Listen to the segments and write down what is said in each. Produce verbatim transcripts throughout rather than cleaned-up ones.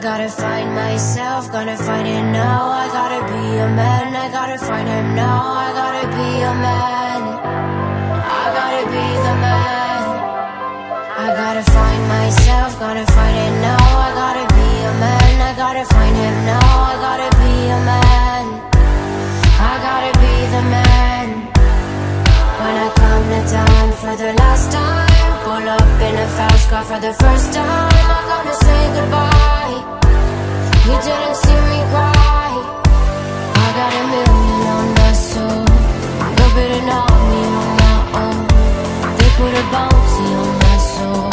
gotta find myself, gonna find it now. I gotta be a man, I gotta find him now. I gotta be a man, I gotta be the man. I gotta find myself, gonna find it now. I gotta be a man, I gotta find him now. I gotta be a man, I gotta be the man. When I come to town for the last time, pull up in a fast car for the first time, I'm gonna say goodbye. You didn't see me cry. I got a million on my soul, go bidding on me on my own. They put a bounty on my soul.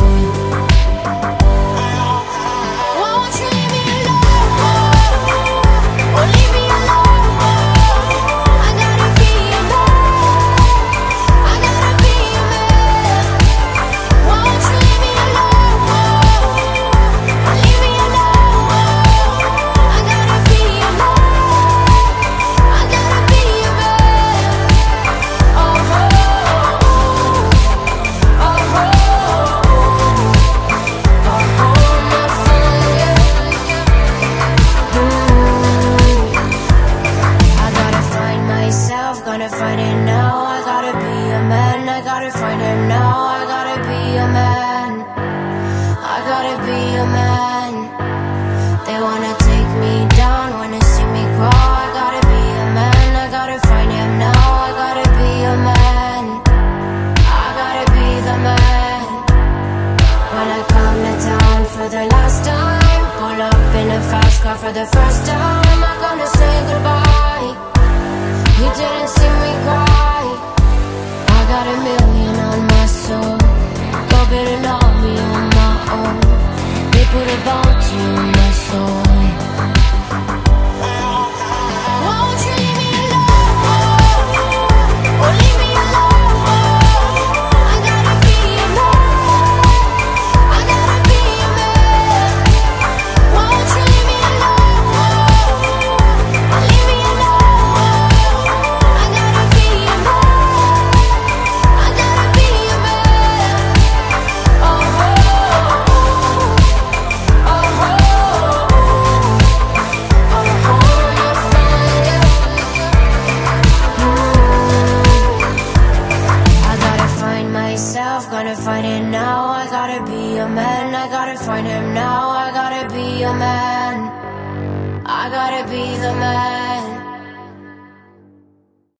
Won't you leave me alone? Or leave me alone? I gotta be a man, I gotta be a man. Won't you leave me alone? Or leave me alone? I gotta be a man, I gotta be a man. Oh, oh, oh, oh, oh, oh, my fire. Ooh. I gotta find myself, gonna find it now. I gotta be a man, I gotta find him now. I gotta be a man, I gotta be a man. They wanna take me down, wanna see me crawl. I gotta be a man, I gotta find him now. I gotta be a man, I gotta be the man. When I come to town for the last time, pull up in a fast car for the first time, I'm gonna say goodbye. You didn't see me cry. I got a million on my soul, go bidding on me on my own. They put a bounty on my soul. Won't you leave me alone? Or leave me alone? I gotta be a man, I gotta be a man. Won't you leave me alone? Or leave me alone? I gotta be a man, I gotta be a man. Oh, oh, oh, oh, oh, my fire. Ooh. I gotta find myself, gonna find it now. I gotta be a man, I gotta find him now. I gotta be a man.